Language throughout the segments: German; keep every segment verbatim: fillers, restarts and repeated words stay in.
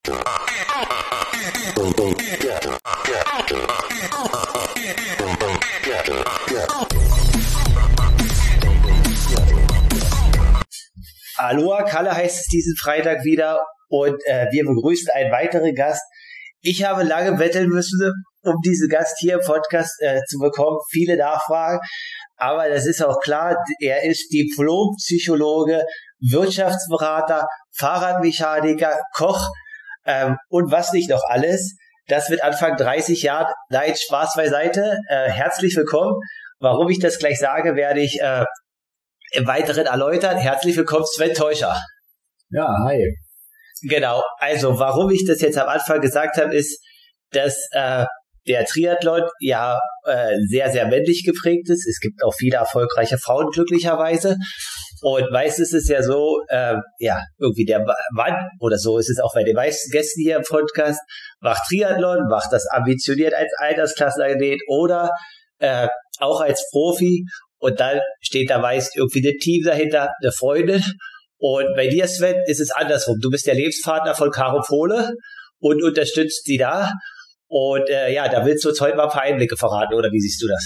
Aloha Kalle heißt es diesen Freitag wieder und äh, wir begrüßen einen weiteren Gast. Ich habe lange betteln müssen, um diesen Gast hier im Podcast äh, zu bekommen. Viele Nachfragen, aber das ist auch klar, er ist Diplompsychologe, Wirtschaftsberater, Fahrradmechaniker, Koch ähm, und was nicht noch alles. Das mit Anfang dreißig Jahren. Nein, Spaß beiseite. Äh, herzlich willkommen. Warum ich das gleich sage, werde ich äh, im Weiteren erläutern. Herzlich willkommen, Sven Teuscher. Ja, hi. Genau, also warum ich das jetzt am Anfang gesagt habe, ist, dass äh, der Triathlon ja äh, sehr, sehr männlich geprägt ist. Es gibt auch viele erfolgreiche Frauen, glücklicherweise. Und meistens ist es ja so, äh, ja, irgendwie der Mann, oder so ist es auch bei den meisten Gästen hier im Podcast, macht Triathlon, macht das ambitioniert als Altersklassenathlet oder äh, auch als Profi. Und dann steht da meist irgendwie ein Team dahinter, eine Freundin. Und bei dir, Sven, ist es andersrum. Du bist der Lebenspartner von Caro Pohle und unterstützt sie da. Und äh, ja, da willst du uns heute mal ein paar Einblicke verraten, oder wie siehst du das?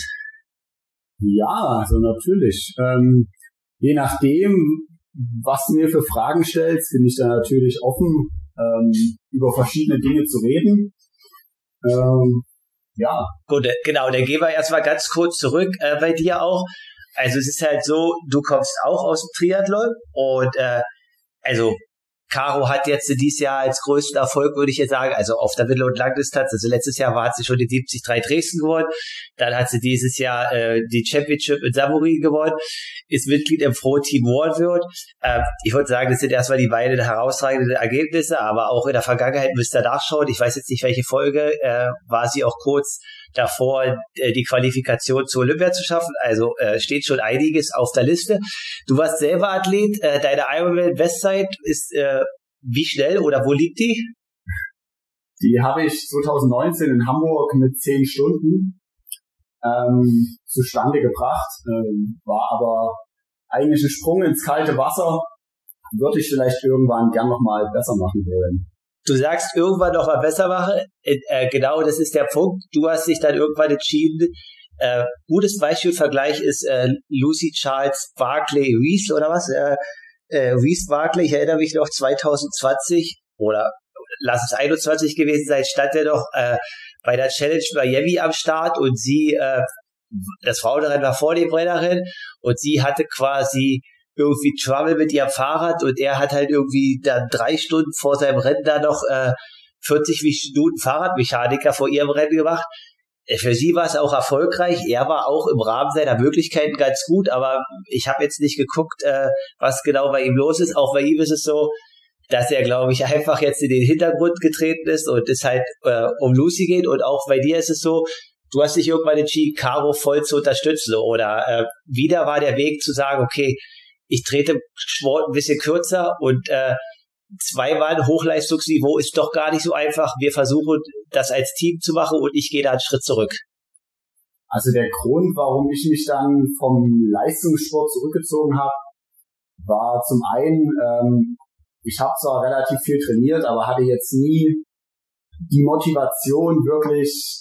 Ja, also natürlich. Ähm, je nachdem, was du mir für Fragen stellst, bin ich da natürlich offen, ähm, über verschiedene Dinge zu reden. Ähm, ja. Gut, genau, dann gehen wir erstmal ganz kurz zurück äh, bei dir auch. Also es ist halt so, du kommst auch aus dem Triathlon und äh, also Caro hat jetzt dieses Jahr als größten Erfolg, würde ich jetzt sagen, also auf der Mittel- und Langdistanz, also letztes Jahr war, hat sie schon die siebzig drei Dresden gewonnen, dann hat sie dieses Jahr äh, die Championship in Samurin gewonnen, ist Mitglied im Pro-Team OneWorld. Ähm, ich würde sagen, das sind erstmal die beiden herausragenden Ergebnisse, aber auch in der Vergangenheit müsst ihr nachschauen. Ich weiß jetzt nicht, welche Folge, äh, war sie auch kurz davor, äh, die Qualifikation zur Olympia zu schaffen. Also äh, steht schon einiges auf der Liste. Du warst selber Athlet, äh, deine Ironman-Bestzeit ist äh, wie schnell oder wo liegt die? Die habe ich zwanzig neunzehn in Hamburg mit zehn Stunden ähm, zustande gebracht. Ähm, war aber eigentlich ein Sprung ins kalte Wasser. Würde ich vielleicht irgendwann gern nochmal besser machen wollen. Du sagst, irgendwann noch mal besser machen. Äh, genau, das ist der Punkt. Du hast dich dann irgendwann entschieden. Äh, gutes Beispielvergleich ist äh, Lucy Charles Barclay Rees oder was? Äh, äh, Rees Barclay, ich erinnere mich noch, zwanzig zwanzig oder lass es einundzwanzig gewesen sein, stand er doch äh, bei der Challenge Miami am Start und sie, äh, das Frauenrennen war vor dem Rennerin und sie hatte quasi irgendwie Trouble mit ihrem Fahrrad und er hat halt irgendwie dann drei Stunden vor seinem Rennen da noch äh, vierzig Minuten Fahrradmechaniker vor ihrem Rennen gemacht. Für sie war es auch erfolgreich. Er war auch im Rahmen seiner Möglichkeiten ganz gut, aber ich habe jetzt nicht geguckt, äh, was genau bei ihm los ist. Auch bei ihm ist es so, dass er, glaube ich, einfach jetzt in den Hintergrund getreten ist und es halt äh, um Lucy geht. Und auch bei dir ist es so, du hast dich irgendwann entschieden, Caro voll zu unterstützen. Oder äh, wieder war der Weg zu sagen, okay, ich trete Sport ein bisschen kürzer und äh, zweimal Hochleistungsniveau ist doch gar nicht so einfach. Wir versuchen, das als Team zu machen und ich gehe da einen Schritt zurück. Also der Grund, warum ich mich dann vom Leistungssport zurückgezogen habe, war zum einen, ähm, ich habe zwar relativ viel trainiert, aber hatte jetzt nie die Motivation, wirklich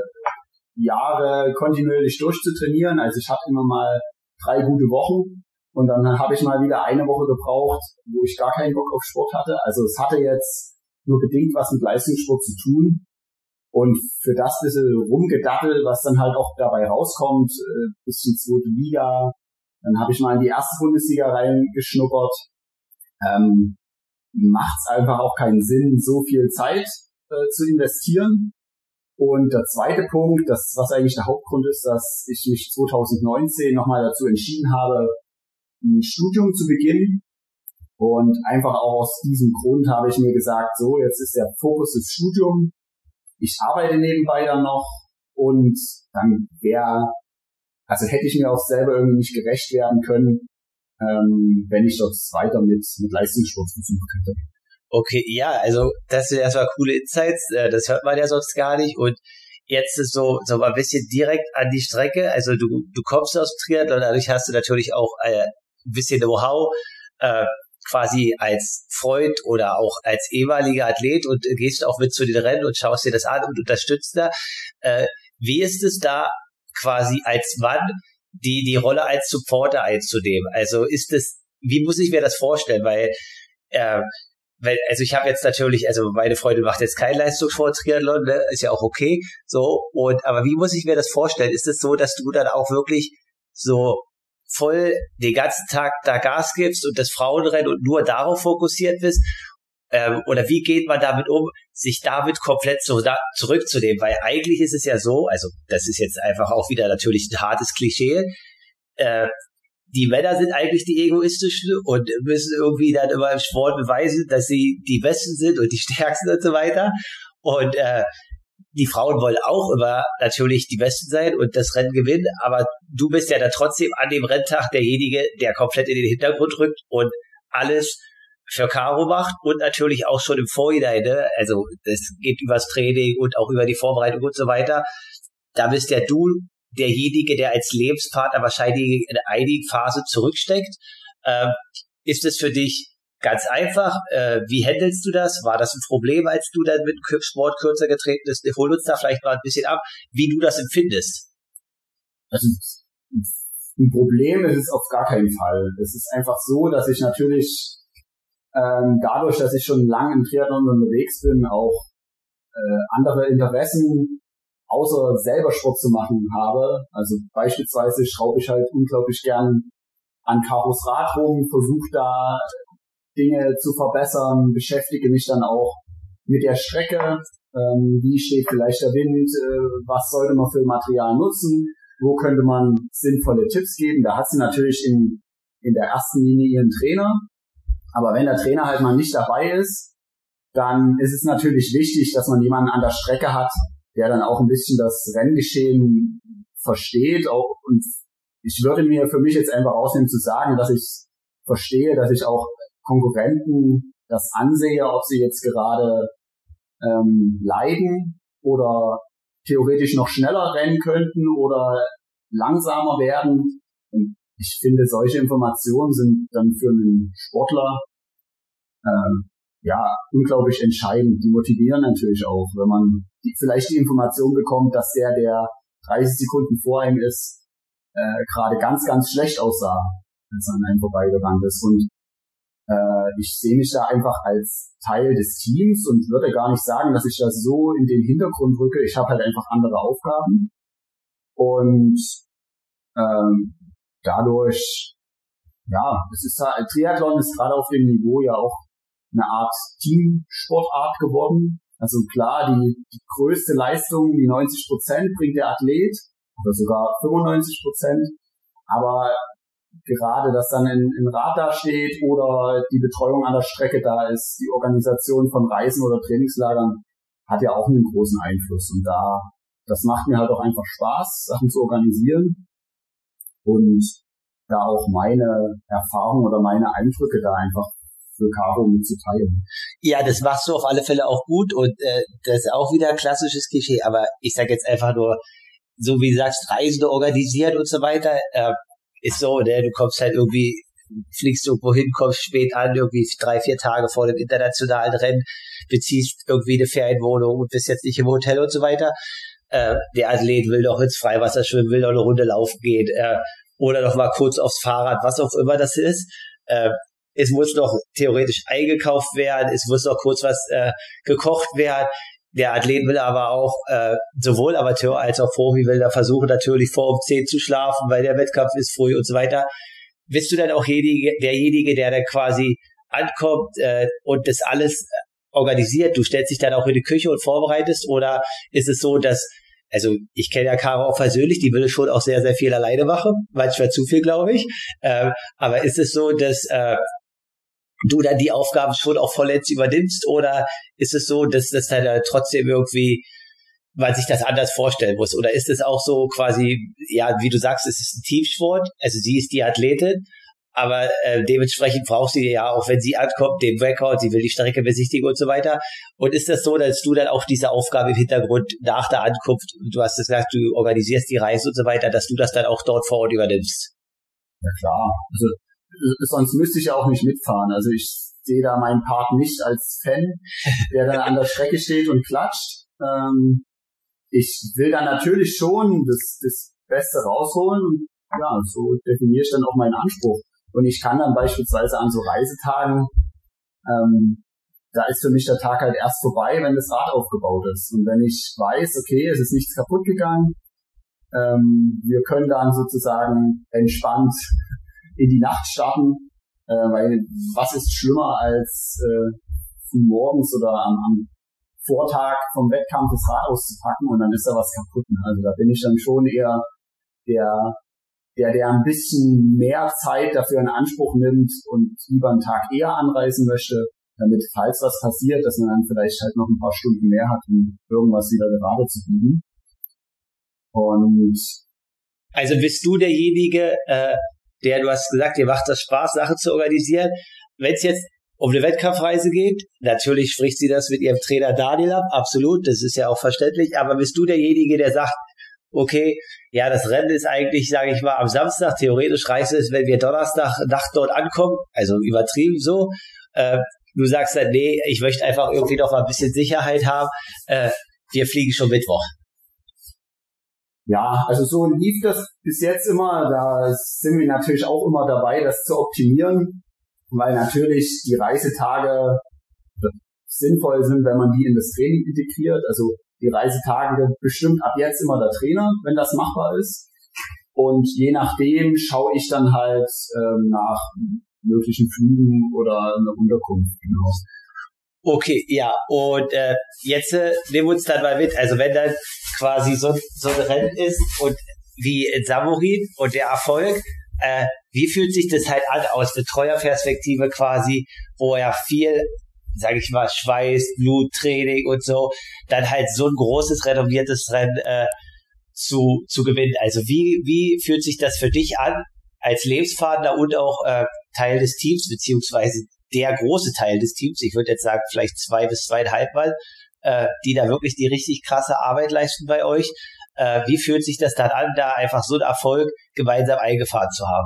äh, Jahre kontinuierlich durchzutrainieren. Also ich hatte immer mal drei gute Wochen. Und dann habe ich mal wieder eine Woche gebraucht, wo ich gar keinen Bock auf Sport hatte. Also es hatte jetzt nur bedingt was mit Leistungssport zu tun. Und für das bisschen Rumgedaddel, was dann halt auch dabei rauskommt, äh, bisschen zweite Liga, dann habe ich mal in die erste Bundesliga reingeschnuppert. Ähm, macht es einfach auch keinen Sinn, so viel Zeit äh, zu investieren. Und der zweite Punkt, das was eigentlich der Hauptgrund ist, dass ich mich zwanzig neunzehn nochmal dazu entschieden habe, ein Studium zu beginnen und einfach auch aus diesem Grund habe ich mir gesagt, so, jetzt ist der Fokus das Studium, ich arbeite nebenbei dann noch und dann wäre, also hätte ich mir auch selber irgendwie nicht gerecht werden können, ähm, wenn ich dort weiter mit, mit Leistungssport versuchen könnte. Okay, ja, also das sind erstmal coole Insights, das hört man ja sonst gar nicht und jetzt ist so so ein bisschen direkt an die Strecke, also du du kommst aus dem Triathlon, dadurch hast du natürlich auch äh, ein bisschen Know-how, äh, quasi als Freund oder auch als ehemaliger Athlet und gehst auch mit zu den Rennen und schaust dir das an und unterstützt da. Äh, wie ist es da quasi als Mann die die Rolle als Supporter einzunehmen? Also ist es, wie muss ich mir das vorstellen? Weil äh, weil, also ich habe jetzt natürlich, also meine Freundin macht jetzt keinen Leistungssport-Triathlon, ne? Ist ja auch okay, so, und, aber wie muss ich mir das vorstellen? Ist es so, dass du dann auch wirklich so voll den ganzen Tag da Gas gibst und das Frauenrennen und nur darauf fokussiert bist? Ähm, oder wie geht man damit um, sich damit komplett so da zurückzunehmen? Weil eigentlich ist es ja so, also das ist jetzt einfach auch wieder natürlich ein hartes Klischee, äh, die Männer sind eigentlich die Egoistischen und müssen irgendwie dann immer im Sport beweisen, dass sie die Besten sind und die Stärksten und so weiter. Und äh, die Frauen wollen auch immer natürlich die Besten sein und das Rennen gewinnen, aber du bist ja dann trotzdem an dem Renntag derjenige, der komplett in den Hintergrund rückt und alles für Caro macht und natürlich auch schon im Vorhinein, ne? Also das geht übers Training und auch über die Vorbereitung und so weiter. Da bist ja du derjenige, der als Lebenspartner wahrscheinlich in einigen Phasen zurücksteckt. Ähm, ist es für dich ganz einfach? Äh, wie handelst du das? War das ein Problem, als du dann mit dem Sport kürzer getreten bist? Hol uns da vielleicht mal ein bisschen ab, wie du das empfindest. Also ein Problem ist es auf gar keinen Fall. Es ist einfach so, dass ich natürlich ähm, dadurch, dass ich schon lange im Triathlon unterwegs bin, auch äh, andere Interessen außer selber Sport zu machen habe. Also beispielsweise schraube ich halt unglaublich gern an Caros Rad rum, versuche da Dinge zu verbessern, beschäftige mich dann auch mit der Strecke, ähm, wie steht vielleicht der Wind, äh, was sollte man für Material nutzen, wo könnte man sinnvolle Tipps geben. Da hat sie natürlich in, in der ersten Linie ihren Trainer, aber wenn der Trainer halt mal nicht dabei ist, dann ist es natürlich wichtig, dass man jemanden an der Strecke hat, der dann auch ein bisschen das Renngeschehen versteht. Auch, und ich würde mir für mich jetzt einfach rausnehmen zu sagen, dass ich verstehe, dass ich auch Konkurrenten das ansehe, ob sie jetzt gerade ähm, leiden oder theoretisch noch schneller rennen könnten oder langsamer werden. Und ich finde, solche Informationen sind dann für einen Sportler ähm, ja, unglaublich entscheidend. Die motivieren natürlich auch, wenn man die, vielleicht die Information bekommt, dass der, der dreißig Sekunden vor ihm ist, äh, gerade ganz, ganz schlecht aussah, als er an einem vorbeigerannt ist. Und äh, ich sehe mich da einfach als Teil des Teams und würde gar nicht sagen, dass ich das so in den Hintergrund rücke. Ich habe halt einfach andere Aufgaben. Und ähm, dadurch, ja, es ist halt, Triathlon ist gerade auf dem Niveau ja auch eine Art Teamsportart geworden. Also klar, die, die größte Leistung, die neunzig Prozent bringt der Athlet, oder sogar fünfundneunzig Prozent. Aber gerade, dass dann ein, ein Rad da steht oder die Betreuung an der Strecke da ist, die Organisation von Reisen oder Trainingslagern, hat ja auch einen großen Einfluss. Und da, das macht mir halt auch einfach Spaß, Sachen zu organisieren und da auch meine Erfahrungen oder meine Eindrücke da einfach für Caro mitzuteilen. Ja, das machst du auf alle Fälle auch gut und äh, das ist auch wieder ein klassisches Klischee, aber ich sag jetzt einfach nur, so wie du sagst, Reisende organisiert und so weiter, äh, ist so, ne, du kommst halt irgendwie, fliegst irgendwo hin, kommst spät an, irgendwie drei, vier Tage vor dem internationalen Rennen, beziehst irgendwie eine Ferienwohnung und bist jetzt nicht im Hotel und so weiter. Äh, der Athlet will doch ins Freiwasser schwimmen, will doch eine Runde laufen gehen, äh, oder doch mal kurz aufs Fahrrad, was auch immer das ist. Äh, Es muss noch theoretisch eingekauft werden, es muss noch kurz was äh, gekocht werden. Der Athlet will aber auch, äh, sowohl Amateur als auch Profi, will da versuchen natürlich vor um zehn zu schlafen, weil der Wettkampf ist früh und so weiter. Bist du dann auch derjenige, derjenige der dann quasi ankommt äh, und das alles organisiert? Du stellst dich dann auch in die Küche und vorbereitest, oder ist es so, dass, also ich kenne ja Caro auch persönlich, die will schon auch sehr, sehr viel alleine machen, manchmal zu viel, glaube ich. Äh, aber ist es so, dass äh, du dann die Aufgaben schon auch vollends übernimmst, oder ist es so, dass das dann trotzdem irgendwie, weil sich das anders vorstellen muss? Oder ist es auch so quasi, ja, wie du sagst, es ist ein Teamsport, also sie ist die Athletin, aber äh, dementsprechend brauchst du ja auch, wenn sie ankommt, den Rekord, sie will die Strecke besichtigen und so weiter. Und ist das so, dass du dann auch diese Aufgabe im Hintergrund nach der Ankunft, du hast gesagt, du organisierst die Reise und so weiter, dass du das dann auch dort vor Ort übernimmst? Ja klar, also sonst müsste ich ja auch nicht mitfahren. Also ich sehe da meinen Part nicht als Fan, der dann an der Strecke steht und klatscht. Ähm, ich will dann natürlich schon das, das Beste rausholen und ja, so definiere ich dann auch meinen Anspruch. Und ich kann dann beispielsweise an so Reisetagen, ähm, da ist für mich der Tag halt erst vorbei, wenn das Rad aufgebaut ist. Und wenn ich weiß, okay, es ist nichts kaputt gegangen, ähm, wir können dann sozusagen entspannt in die Nacht starten, äh, weil was ist schlimmer als äh, morgens oder am, am Vortag vom Wettkampf das Rad auszupacken und dann ist da was kaputt. Also da bin ich dann schon eher der, der, der ein bisschen mehr Zeit dafür in Anspruch nimmt und lieber einen Tag eher anreisen möchte, damit, falls was passiert, dass man dann vielleicht halt noch ein paar Stunden mehr hat, um irgendwas wieder gerade zu biegen. Und also bist du derjenige, äh, der, du hast gesagt, dir macht das Spaß, Sachen zu organisieren. Wenn es jetzt um eine Wettkampfreise geht, natürlich spricht sie das mit ihrem Trainer Daniel ab, absolut, das ist ja auch verständlich, aber bist du derjenige, der sagt, okay, ja, das Rennen ist eigentlich, sage ich mal, am Samstag, theoretisch reicht es, wenn wir Donnerstag Nacht dort ankommen, also übertrieben so, äh, du sagst dann, nee, ich möchte einfach irgendwie noch mal ein bisschen Sicherheit haben, äh, wir fliegen schon Mittwoch. Ja, also so lief das bis jetzt immer. Da sind wir natürlich auch immer dabei, das zu optimieren, weil natürlich die Reisetage sinnvoll sind, wenn man die in das Training integriert. Also die Reisetage bestimmt ab jetzt immer der Trainer, wenn das machbar ist. Und je nachdem schaue ich dann halt ähm, nach möglichen Flügen oder einer Unterkunft. Genau. Okay, ja, und äh, jetzt äh, nehmen wir uns dann mal mit, also wenn dann quasi so, so ein Rennen ist und wie in Samorin und der Erfolg, äh, wie fühlt sich das halt an aus Betreuerperspektive quasi, wo ja viel, sage ich mal, Schweiß, Blut, Training und so, dann halt so ein großes, renommiertes Rennen äh, zu, zu gewinnen. Also wie, wie fühlt sich das für dich an, als Lebenspartner und auch äh, Teil des Teams, beziehungsweise der große Teil des Teams, ich würde jetzt sagen vielleicht zwei bis zweieinhalb Mal, äh, die da wirklich die richtig krasse Arbeit leisten bei euch. Äh, wie fühlt sich das dann an, da einfach so einen Erfolg gemeinsam eingefahren zu haben?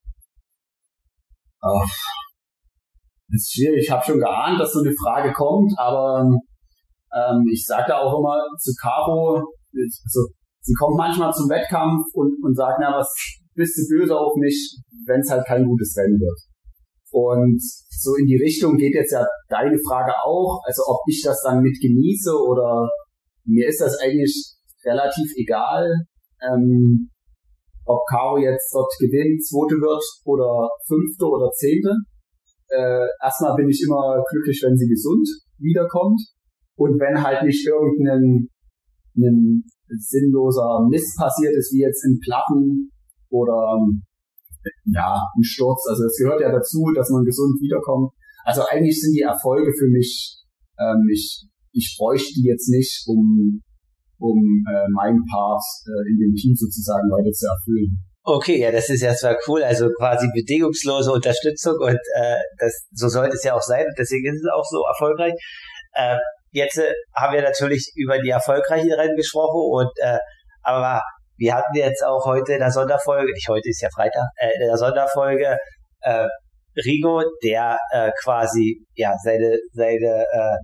Oh, das ist schwierig. Ich habe schon geahnt, dass so eine Frage kommt, aber ähm, ich sage da auch immer zu Caro, also, sie kommt manchmal zum Wettkampf und, und sagt, na, was bist du böse auf mich, wenn es halt kein gutes Rennen wird. Und so in die Richtung geht jetzt ja deine Frage auch, also ob ich das dann mit genieße oder mir ist das eigentlich relativ egal, ähm, ob Caro jetzt dort gewinnt, zweite wird oder fünfte oder zehnte. Äh, erstmal bin ich immer glücklich, wenn sie gesund wiederkommt und wenn halt nicht irgendein ein sinnloser Mist passiert ist, wie jetzt in Platten oder ja, ein Sturz, also es gehört ja dazu, dass man gesund wiederkommt. Also eigentlich sind die Erfolge für mich, ähm, ich, ich bräuchte die jetzt nicht, um, um äh, meinen Part äh, in dem Team sozusagen weiter zu erfüllen. Okay, ja, das ist ja zwar cool, also quasi bedingungslose Unterstützung und äh, das so sollte es ja auch sein und deswegen ist es auch so erfolgreich. Äh, jetzt äh, haben wir natürlich über die erfolgreichen Rennen gesprochen und äh, aber wir hatten jetzt auch heute in der Sonderfolge, nicht heute, ist ja Freitag, äh, in der Sonderfolge äh, Rigo, der äh, quasi ja seine seine äh,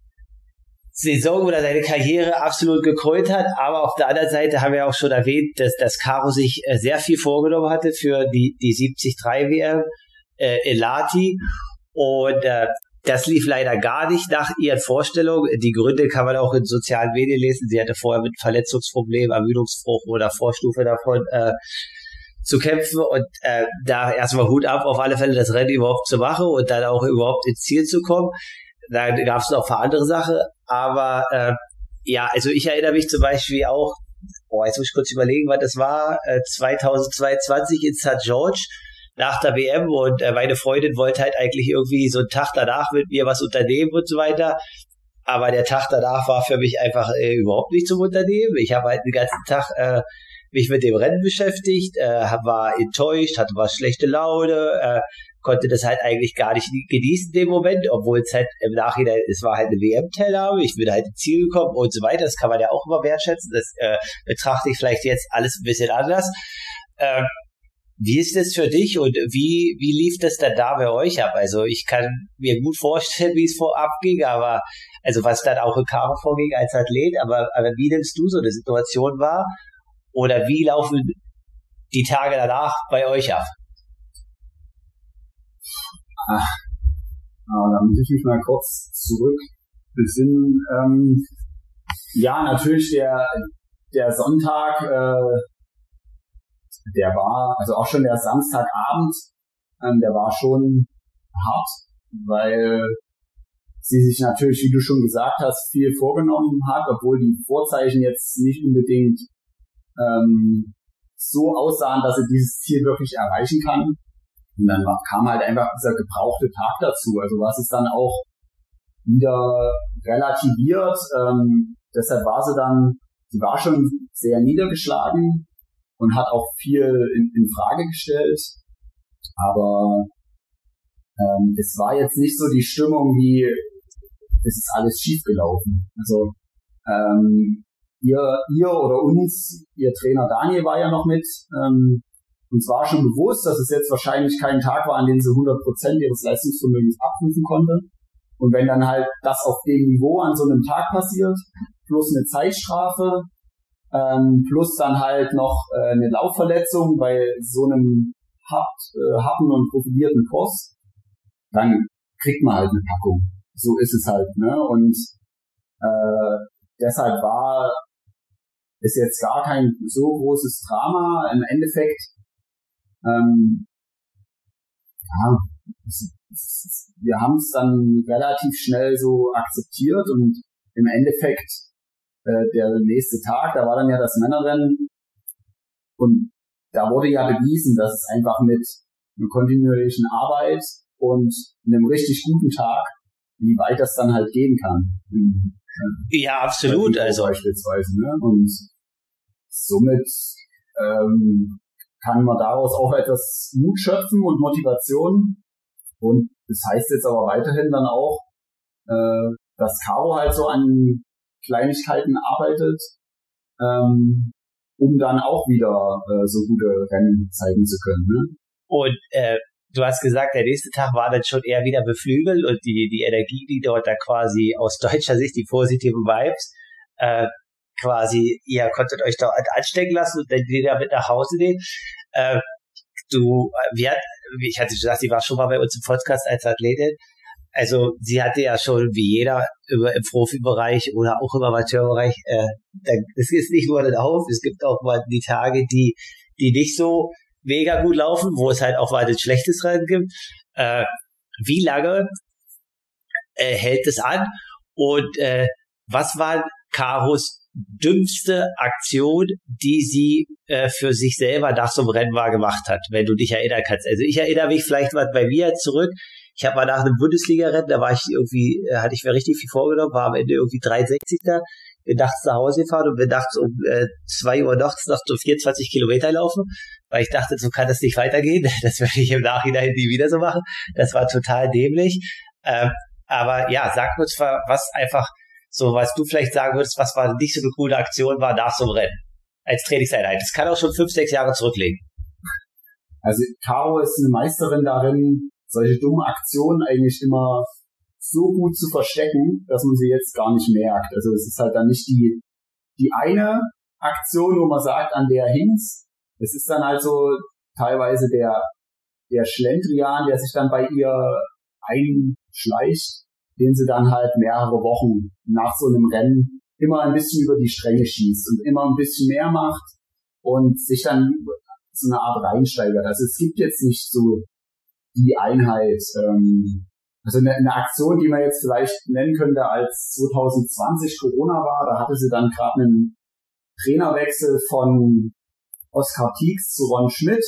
Saison oder seine Karriere absolut gekrönt hat, aber auf der anderen Seite haben wir auch schon erwähnt, dass, dass Caro sich äh, sehr viel vorgenommen hatte für die die siebzig drei W M äh, in Lahti und äh, das lief leider gar nicht nach ihren Vorstellungen. Die Gründe kann man auch in sozialen Medien lesen. Sie hatte vorher mit Verletzungsproblemen, Ermüdungsbruch oder Vorstufe davon äh, zu kämpfen. Und äh, da erstmal Hut ab, auf alle Fälle das Rennen überhaupt zu machen und dann auch überhaupt ins Ziel zu kommen. Da gab es noch ein paar andere Sachen. Aber äh, ja, also ich erinnere mich zum Beispiel auch, boah, jetzt muss ich kurz überlegen, was das war, äh, zweitausendzweiundzwanzig in Sankt George. Nach der W M und äh, meine Freundin wollte halt eigentlich irgendwie so einen Tag danach mit mir was unternehmen und so weiter. Aber der Tag danach war für mich einfach äh, überhaupt nicht zum Unternehmen. Ich habe halt den ganzen Tag äh, mich mit dem Rennen beschäftigt, äh, war enttäuscht, hatte was schlechte Laune, äh, konnte das halt eigentlich gar nicht genießen in dem Moment, obwohl es halt im Nachhinein, es war halt eine W M-Teilnahme, ich bin halt ins Ziel gekommen und so weiter. Das kann man ja auch immer wertschätzen. Das äh, betrachte ich vielleicht jetzt alles ein bisschen anders. Äh, Wie ist das für dich und wie, wie lief das dann da bei euch ab? Also ich kann mir gut vorstellen, wie es vorab ging, aber also was dann auch in Caro vorging als Athlet, aber, aber wie nimmst du so eine Situation wahr? Oder wie laufen die Tage danach bei euch ab? Ach, da muss ich mich mal kurz zurück besinnen. Ähm, ja, natürlich der, der Sonntag, äh, der war, also auch schon der Samstagabend, ähm, der war schon hart, weil sie sich natürlich, wie du schon gesagt hast, viel vorgenommen hat, obwohl die Vorzeichen jetzt nicht unbedingt ähm, so aussahen, dass sie dieses Ziel wirklich erreichen kann. Und dann kam halt einfach dieser gebrauchte Tag dazu, also was es dann auch wieder relativiert. Ähm, deshalb war sie dann, sie war schon sehr niedergeschlagen und hat auch viel in, in Frage gestellt, aber ähm, es war jetzt nicht so die Stimmung wie, es ist alles schief gelaufen. Also ähm, ihr, ihr oder uns, ihr Trainer Daniel war ja noch mit, ähm, uns war schon bewusst, dass es jetzt wahrscheinlich kein Tag war, an dem sie hundert Prozent ihres Leistungsvermögens abrufen konnte. Und wenn dann halt das auf dem Niveau an so einem Tag passiert, plus eine Zeitstrafe, ähm, plus dann halt noch äh, eine Laufverletzung bei so einem hart, äh, harten und profilierten Kurs, dann kriegt man halt eine Packung. So ist es halt, ne? Und äh, deshalb war es jetzt gar kein so großes Drama. Im Endeffekt, ähm, ja, es, es, wir haben es dann relativ schnell so akzeptiert und im Endeffekt äh, der nächste Tag, da war dann ja das Männerrennen und da wurde ja bewiesen, dass es einfach mit einer kontinuierlichen Arbeit und einem richtig guten Tag, wie weit das dann halt gehen kann. Ja, absolut. Also beispielsweise, ne? Und somit ähm, kann man daraus auch etwas Mut schöpfen und Motivation. Und das heißt jetzt aber weiterhin dann auch, äh, dass Caro halt so an Kleinigkeiten arbeitet, ähm, um dann auch wieder äh, so gute Rennen zeigen zu können. Ne? Und äh, du hast gesagt, der nächste Tag war dann schon eher wieder beflügelt und die die Energie, die dort da quasi aus deutscher Sicht, die positiven Vibes, äh, quasi, ihr konntet euch da anstecken lassen und dann wieder mit nach Hause nehmen. Äh, du, wie hat, wie ich hatte gesagt, sie war schon mal bei uns im Podcast als Athletin. Also sie hatte ja schon wie jeder über im Profibereich oder auch im Amateurbereich, äh, es ist nicht nur ein Auf, es gibt auch mal die Tage, die die nicht so mega gut laufen, wo es halt auch mal ein schlechtes Rennen gibt. Äh, wie lange äh, hält es an? Und äh, was war Caros dümmste Aktion, die sie äh, für sich selber nach so einem Rennen mal gemacht hat, wenn du dich erinnern kannst? Also ich erinnere mich vielleicht mal bei mir zurück. Ich habe mal nach einem Bundesliga-Rennen, da war ich irgendwie, äh, hatte ich mir richtig viel vorgenommen, war am Ende irgendwie dreiundsechzigster bin nachts nach Hause gefahren und bin nachts um äh, zwei Uhr nachts noch so vierundzwanzig Kilometer laufen, weil ich dachte, so kann das nicht weitergehen. Das werde ich im Nachhinein nie wieder so machen. Das war total dämlich. Ähm, aber ja, sag uns mal, was einfach so, was du vielleicht sagen würdest, was war nicht so eine coole Aktion war nach so einem Rennen als Trainingseinheit. Das kann auch schon fünf, sechs Jahre zurücklegen. Also Caro ist eine Meisterin darin, solche dummen Aktionen eigentlich immer so gut zu verstecken, dass man sie jetzt gar nicht merkt. Also es ist halt dann nicht die die eine Aktion, wo man sagt, an der hing's. Es ist dann halt so teilweise der der Schlendrian, der sich dann bei ihr einschleicht, den sie dann halt mehrere Wochen nach so einem Rennen immer ein bisschen über die Stränge schießt und immer ein bisschen mehr macht und sich dann so eine Art reinsteigert. Also es gibt jetzt nicht so die Einheit, ähm, also eine, eine Aktion, die man jetzt vielleicht nennen könnte, als zwanzig zwanzig Corona war, da hatte sie dann gerade einen Trainerwechsel von Oskar Tieks zu Ron Schmidt,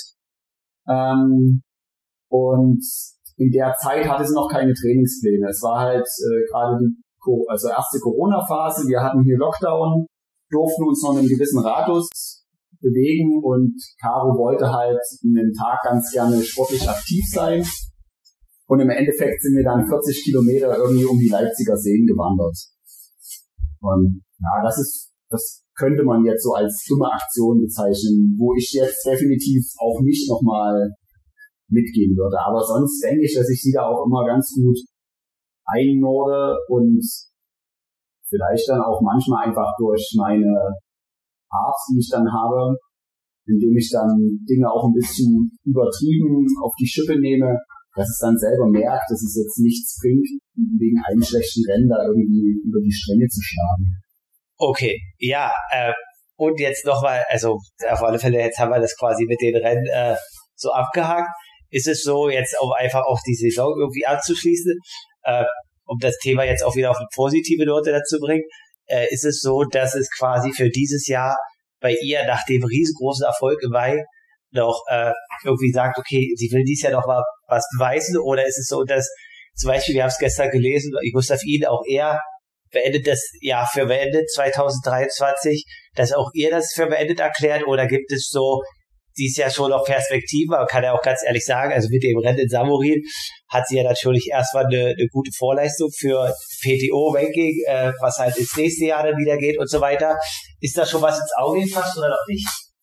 ähm, und in der Zeit hatte sie noch keine Trainingspläne. Es war halt äh, gerade die also erste Corona-Phase, wir hatten hier Lockdown, durften uns noch in einem gewissen Radius bewegen und Caro wollte halt einen Tag ganz gerne sportlich aktiv sein. Und im Endeffekt sind wir dann vierzig Kilometer irgendwie um die Leipziger Seen gewandert. Und ja, das ist das könnte man jetzt so als dumme Aktion bezeichnen, wo ich jetzt definitiv auch nicht nochmal mitgehen würde. Aber sonst denke ich, dass ich sie da auch immer ganz gut einnorde und vielleicht dann auch manchmal einfach durch meine Art, die ich dann habe, indem ich dann Dinge auch ein bisschen übertrieben auf die Schippe nehme, dass es dann selber merkt, dass es jetzt nichts bringt, wegen einem schlechten Rennen da irgendwie über die Stränge zu schlagen. Okay, ja, äh, und jetzt nochmal, also auf alle Fälle, jetzt haben wir das quasi mit den Rennen äh, so abgehakt. Ist es so, jetzt um einfach auch die Saison irgendwie abzuschließen, äh, um das Thema jetzt auch wieder auf eine positive Note dazu bringen, äh, ist es so, dass es quasi für dieses Jahr bei ihr nach dem riesengroßen Erfolg im Mai noch äh, irgendwie sagt, okay, sie will dies Jahr noch mal was beweisen, oder ist es so, dass zum Beispiel, wir haben es gestern gelesen, Gustav Iden, auch er beendet das Jahr für beendet zwanzig dreiundzwanzig, dass auch ihr das für beendet erklärt, oder gibt es so dies Jahr schon noch Perspektive? Man kann ja auch ganz ehrlich sagen, also mit dem Rennen in Samurin hat sie ja natürlich erstmal eine, eine gute Vorleistung für P T O-Ranking, äh, was halt ins nächste Jahr dann wieder geht und so weiter. Ist da schon was ins Auge gefasst oder noch nicht?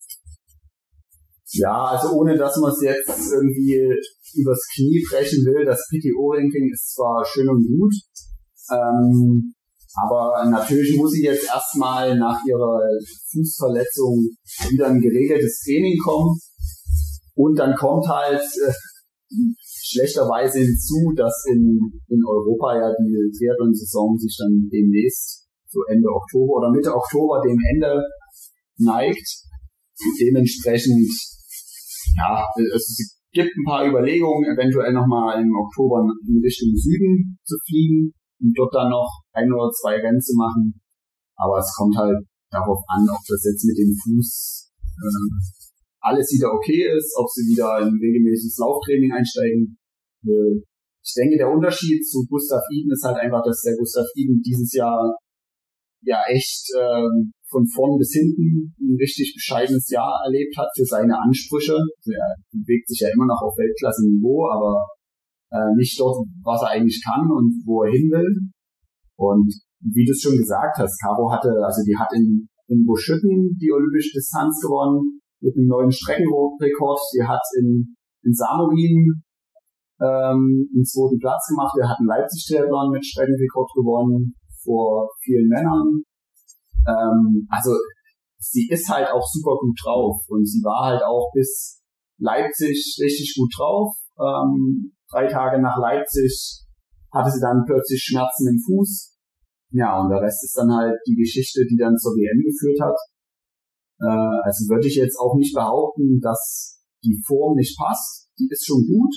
Ja, also ohne dass man es jetzt irgendwie übers Knie brechen will, das P T O-Ranking ist zwar schön und gut, ähm, aber natürlich muss sie jetzt erstmal nach ihrer Fußverletzung wieder ein geregeltes Training kommen. Und dann kommt halt äh, schlechterweise hinzu, dass in, in Europa ja die Triathlon-Saison sich dann demnächst so Ende Oktober oder Mitte Oktober dem Ende neigt. Dementsprechend, ja, es gibt ein paar Überlegungen, eventuell nochmal im Oktober in Richtung Süden zu fliegen und dort dann noch ein oder zwei Rennen zu machen. Aber es kommt halt darauf an, ob das jetzt mit dem Fuß äh, alles wieder okay ist, ob sie wieder in regelmäßiges Lauftraining einsteigen will. Ich denke, der Unterschied zu Gustav Iden ist halt einfach, dass der Gustav Iden dieses Jahr ja echt ähm, von vorn bis hinten ein richtig bescheidenes Jahr erlebt hat für seine Ansprüche. Also er bewegt sich ja immer noch auf Weltklasse-Niveau, aber äh, nicht dort, was er eigentlich kann und wo er hin will. Und wie du es schon gesagt hast, Caro hatte, also die hat in, in Buschütten die olympische Distanz gewonnen mit einem neuen Streckenrekord. Die hat in, in Samurin ähm, einen zweiten Platz gemacht. Wir hatten Leipzig-Triathlon mit Streckenrekord gewonnen vor vielen Männern. Ähm, also sie ist halt auch super gut drauf und sie war halt auch bis Leipzig richtig gut drauf. Ähm, drei Tage nach Leipzig hatte sie dann plötzlich Schmerzen im Fuß. Ja, und der Rest ist dann halt die Geschichte, die dann zur W M geführt hat. Äh, also würde ich jetzt auch nicht behaupten, dass die Form nicht passt. Die ist schon gut.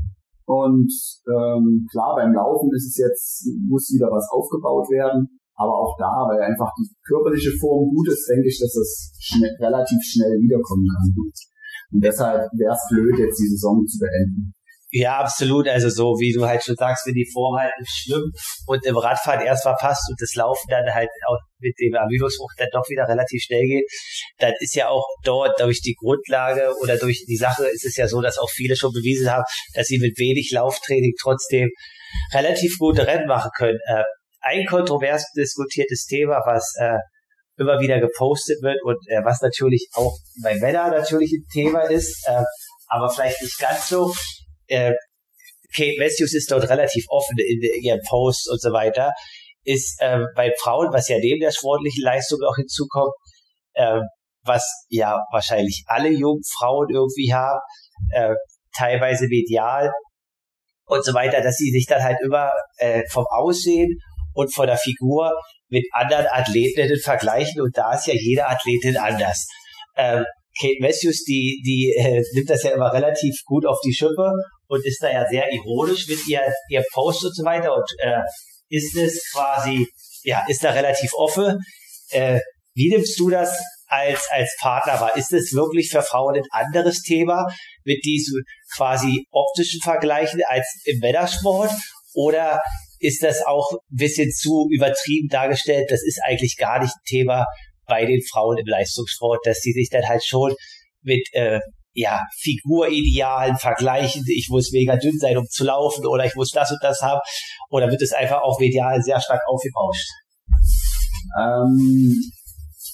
Und ähm, klar, beim Laufen ist es jetzt, muss wieder was aufgebaut werden. Aber auch da, weil einfach die körperliche Form gut ist, denke ich, dass es schnell, relativ schnell wiederkommen kann. Und deshalb wäre es blöd, jetzt die Saison zu beenden. Ja, absolut. Also so, wie du halt schon sagst, wenn die Form halt im Schwimmen und im Radfahren erst mal passt und das Laufen dann halt auch mit dem Ermüdungsdruck dann doch wieder relativ schnell geht, dann ist ja auch dort durch die Grundlage oder durch die Sache ist es ja so, dass auch viele schon bewiesen haben, dass sie mit wenig Lauftraining trotzdem relativ gute Rennen machen können. Äh, ein kontrovers diskutiertes Thema, was äh, immer wieder gepostet wird und äh, was natürlich auch bei Männern natürlich ein Thema ist, äh, aber vielleicht nicht ganz so. Äh, Kate Matthews ist dort relativ offen in ihren Posts und so weiter, ist äh, bei Frauen, was ja neben der sportlichen Leistung auch hinzukommt, äh, was ja wahrscheinlich alle jungen Frauen irgendwie haben, äh, teilweise medial und so weiter, dass sie sich dann halt immer äh, vom Aussehen und von der Figur mit anderen Athletinnen vergleichen und da ist ja jede Athletin anders. Ähm, Kate Matthews, die, die äh, nimmt das ja immer relativ gut auf die Schippe und ist da ja sehr ironisch mit ihr, ihr Post und so weiter und äh, ist es quasi, ja, ist da relativ offen. Äh, wie nimmst du das als, als Partner wahr? Ist es wirklich für Frauen ein anderes Thema mit diesen quasi optischen Vergleichen als im Männersport oder ist das auch ein bisschen zu übertrieben dargestellt? Das ist eigentlich gar nicht ein Thema bei den Frauen im Leistungssport, dass die sich dann halt schon mit äh, ja Figuridealen vergleichen. Ich muss mega dünn sein, um zu laufen, oder ich muss das und das haben, oder wird es einfach auch medial sehr stark aufgebauscht? Ähm,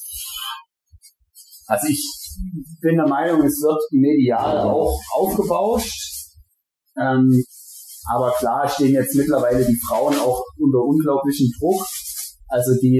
Also ich bin der Meinung, es wird medial auch aufgebauscht. Ähm, aber klar stehen jetzt mittlerweile die Frauen auch unter unglaublichem Druck. Also die,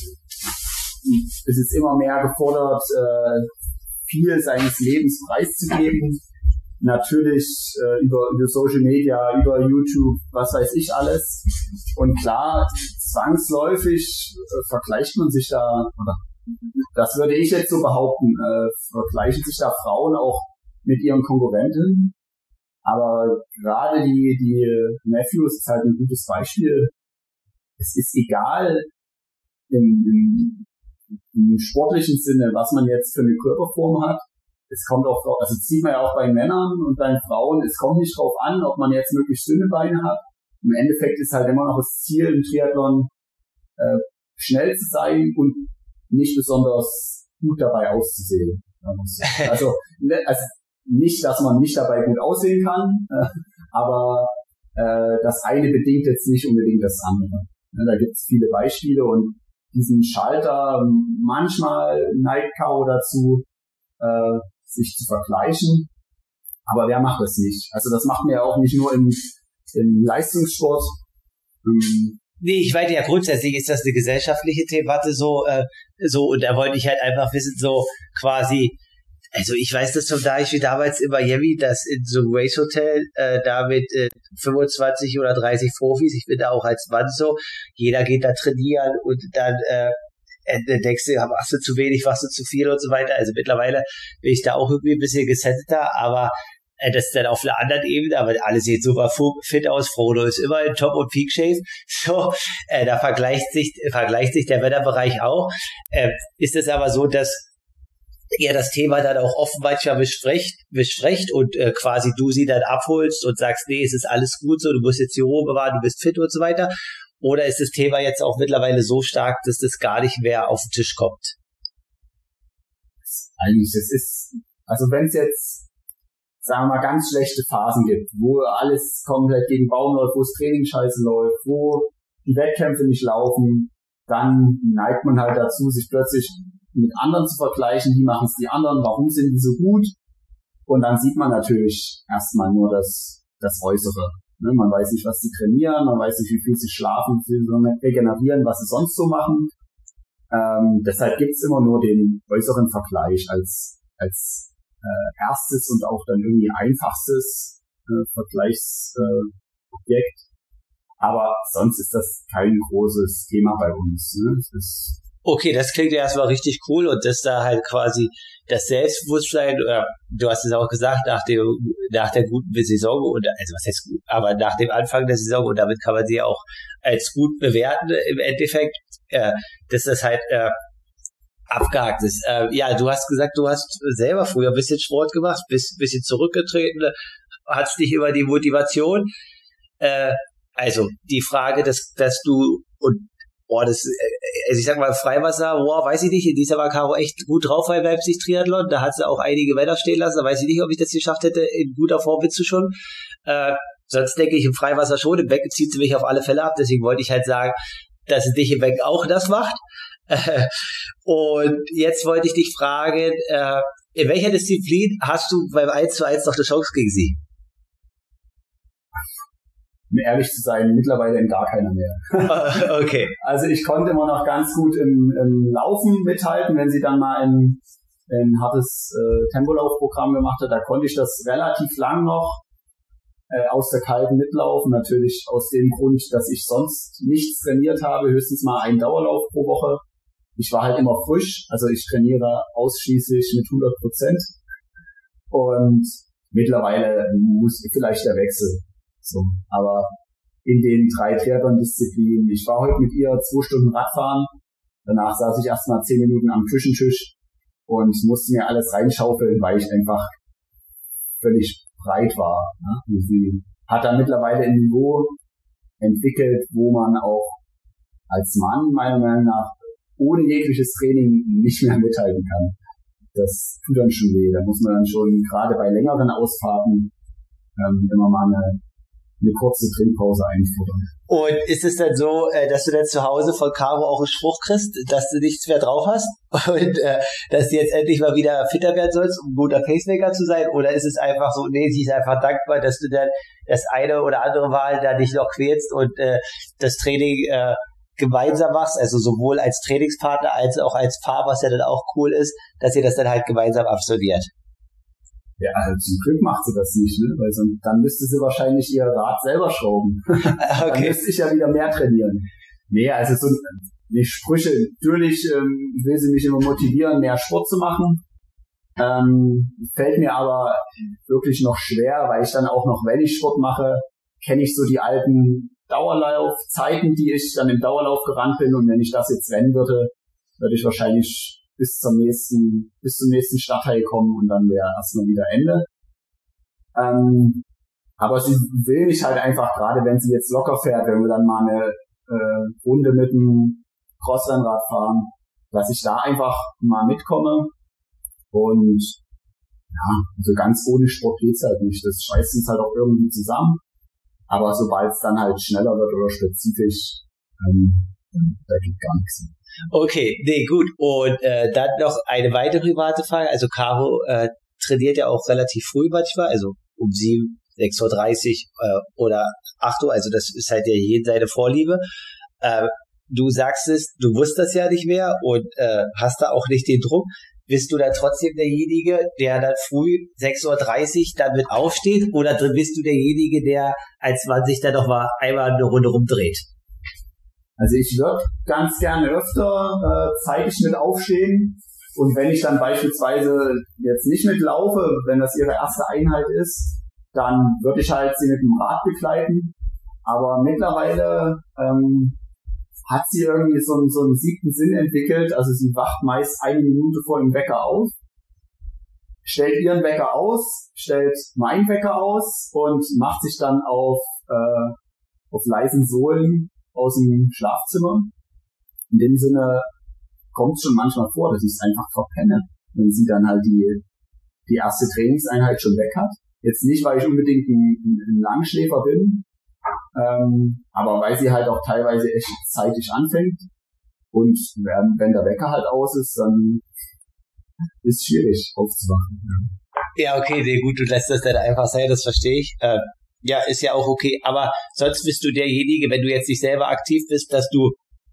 es ist immer mehr gefordert, äh, viel seines Lebens preiszugeben. Natürlich äh, über, über Social Media, über YouTube, was weiß ich alles. Und klar, zwangsläufig äh, vergleicht man sich da, oder das würde ich jetzt so behaupten, äh, vergleichen sich da Frauen auch mit ihren Konkurrentinnen. Aber gerade die, die Matthews ist halt ein gutes Beispiel. Es ist egal im, im, im sportlichen Sinne, was man jetzt für eine Körperform hat. Es kommt auch, also das sieht man ja auch bei Männern und bei Frauen, es kommt nicht drauf an, ob man jetzt möglichst dünne Beine hat. Im Endeffekt ist halt immer noch das Ziel im Triathlon, äh, schnell zu sein und nicht besonders gut dabei auszusehen. Also, also nicht, dass man nicht dabei gut aussehen kann, äh, aber äh, das eine bedingt jetzt nicht unbedingt das andere. Ja, da gibt es viele Beispiele und diesen Schalter, manchmal neigt Caro dazu, äh, sich zu vergleichen, aber wer macht das nicht? Also das macht man ja auch nicht nur im, im Leistungssport. Ähm, Nee, ich meine ja grundsätzlich ist das eine gesellschaftliche Debatte so, äh, so und da wollte ich halt einfach wissen, so quasi, also ich weiß das zum Beispiel damals in Miami, dass in so einem Race Hotel, äh, da mit äh, fünfundzwanzig oder dreißig Profis, ich bin da auch als Mann so, jeder geht da trainieren und dann äh, dann denkst du, machst du zu wenig, machst du zu viel und so weiter. Also mittlerweile bin ich da auch irgendwie ein bisschen gesetteter, aber äh, das ist dann auf einer anderen Ebene, aber alle sehen super fit aus. Frodo ist immer in Top- und Peak-Shape. So, äh, da vergleicht sich, vergleicht sich der Wetterbereich auch. Äh, ist es aber so, dass ihr das Thema dann auch offen manchmal besprecht, besprecht und äh, quasi du sie dann abholst und sagst, nee, es ist alles gut so, du musst jetzt die Ruhe bewahren, du bist fit und so weiter. Oder ist das Thema jetzt auch mittlerweile so stark, dass das gar nicht mehr auf den Tisch kommt? Eigentlich, das ist, also wenn es jetzt, sagen wir mal, ganz schlechte Phasen gibt, wo alles komplett gegen Baum läuft, wo das Training scheiße läuft, wo die Wettkämpfe nicht laufen, dann neigt man halt dazu, sich plötzlich mit anderen zu vergleichen, wie machen es die anderen, warum sind die so gut? Und dann sieht man natürlich erstmal nur das, das Äußere. Ne, man weiß nicht, was sie trainieren, man weiß nicht, wie viel sie schlafen, wie viel sie regenerieren, was sie sonst so machen. Ähm, deshalb gibt's immer nur den äußeren Vergleich als als äh, erstes und auch dann irgendwie einfachstes äh, Vergleichsobjekt. Äh, Aber sonst ist das kein großes Thema bei uns. Ne? Es ist Okay, das klingt ja erstmal richtig cool und dass da halt quasi das Selbstbewusstsein, oder du hast es auch gesagt, nach dem, nach der guten Saison, oder, also was heißt gut, aber nach dem Anfang der Saison, und damit kann man sie auch als gut bewerten im Endeffekt, äh, dass das halt äh, abgehakt ist. Äh, ja, du hast gesagt, du hast selber früher ein bisschen Sport gemacht, bist ein bisschen zurückgetreten, hattest dich über die Motivation, äh, also die Frage, dass, dass du, und boah, das, also ich sag mal, Freiwasser, boah, weiß ich nicht, in dieser war Caro echt gut drauf bei Leipzig-Triathlon, da hat sie auch einige Wetter stehen lassen, da weiß ich nicht, ob ich das geschafft hätte, in guter Form mitzuschauen. Äh, sonst denke ich im Freiwasser schon, im Becken zieht sie mich auf alle Fälle ab, deswegen wollte ich halt sagen, dass sie dich im Becken auch das macht. Äh, und jetzt wollte ich dich fragen, äh, in welcher Disziplin hast du beim eins zu eins noch eine Chance gegen sie? Um ehrlich zu sein, mittlerweile in gar keiner mehr. Okay. Also ich konnte immer noch ganz gut im, im Laufen mithalten, wenn sie dann mal ein, ein hartes äh, Tempolaufprogramm gemacht hat, da konnte ich das relativ lang noch äh, aus der kalten mitlaufen. Natürlich aus dem Grund, dass ich sonst nichts trainiert habe, höchstens mal einen Dauerlauf pro Woche. Ich war halt immer frisch, also ich trainiere ausschließlich mit hundert Prozent. Und mittlerweile muss vielleicht der Wechsel. So, aber in den drei Triathlon-Disziplinen, ich war heute mit ihr zwei Stunden Radfahren, danach saß ich erstmal zehn Minuten am Küchentisch und musste mir alles reinschaufeln, weil ich einfach völlig breit war. Ne? Sie hat da mittlerweile ein Niveau entwickelt, wo man auch als Mann meiner Meinung nach ohne jegliches Training nicht mehr mithalten kann. Das tut dann schon weh. Da muss man dann schon gerade bei längeren Ausfahrten ähm, immer mal eine eine kurze Trinkpause einfordern. Und ist es dann so, dass du dann zu Hause von Caro auch einen Spruch kriegst, dass du nichts mehr drauf hast und äh, dass du jetzt endlich mal wieder fitter werden sollst, um ein guter Pacemaker zu sein? Oder ist es einfach so, nee, sie ist einfach dankbar, dass du dann das eine oder andere Mal da dich noch quälst und äh, das Training äh, gemeinsam machst, also sowohl als Trainingspartner als auch als Paar, was ja dann auch cool ist, dass ihr das dann halt gemeinsam absolviert? Ja, also zum Glück macht sie das nicht, ne? Weil sonst, dann müsste sie wahrscheinlich ihr Rad selber schrauben. Okay. Dann müsste ich ja wieder mehr trainieren. Nee, also so die Sprüche, natürlich ähm, will sie mich immer motivieren, mehr Sport zu machen. Ähm, fällt mir aber wirklich noch schwer, weil ich dann auch noch, wenn ich Sport mache, kenne ich so die alten Dauerlaufzeiten, die ich dann im Dauerlauf gerannt bin. Und wenn ich das jetzt rennen würde, würde ich wahrscheinlich bis zum nächsten, bis zum nächsten Stadtteil kommen und dann wäre erstmal wieder Ende. Ähm, aber sie will mich halt einfach, gerade wenn sie jetzt locker fährt, wenn wir dann mal eine äh, Runde mit dem Crossrennrad fahren, dass ich da einfach mal mitkomme. Und ja, also ganz ohne Sport geht's halt nicht. Das schweißt uns halt auch irgendwie zusammen. Aber sobald es dann halt schneller wird oder spezifisch, ähm, da geht gar nichts mehr. Okay, nee, gut. Und äh, dann noch eine weitere private Frage. Also Caro äh, trainiert ja auch relativ früh manchmal, also um sieben, sechs Uhr dreißig äh, oder acht Uhr, also das ist halt ja jeden seine Vorliebe. Äh, du sagst es, du wusstest das ja nicht mehr und äh, hast da auch nicht den Druck. Bist du dann trotzdem derjenige, der dann früh sechs Uhr dreißig dann mit aufsteht, oder bist du derjenige, der, als man sich dann noch mal einmal eine Runde rumdreht? Also ich würde ganz gerne öfter äh, zeitig mit aufstehen, und wenn ich dann beispielsweise jetzt nicht mitlaufe, wenn das ihre erste Einheit ist, dann würde ich halt sie mit dem Rad begleiten. Aber mittlerweile ähm, hat sie irgendwie so, so einen siebten Sinn entwickelt. Also sie wacht meist eine Minute vor dem Wecker auf, stellt ihren Wecker aus, stellt meinen Wecker aus und macht sich dann auf, äh, auf leisen Sohlen aus dem Schlafzimmer. In dem Sinne kommt es schon manchmal vor, dass ich es einfach verpenne, wenn sie dann halt die, die erste Trainingseinheit schon weg hat. Jetzt nicht, weil ich unbedingt ein, ein Langschläfer bin, ähm, aber weil sie halt auch teilweise echt zeitig anfängt. Und wenn, wenn der Wecker halt aus ist, dann ist es schwierig aufzuwachen. Ja, okay, nee, gut, du lässt das dann einfach sein, das verstehe ich. Äh, ja, ist ja auch okay, aber sonst bist du derjenige, wenn du jetzt nicht selber aktiv bist, dass du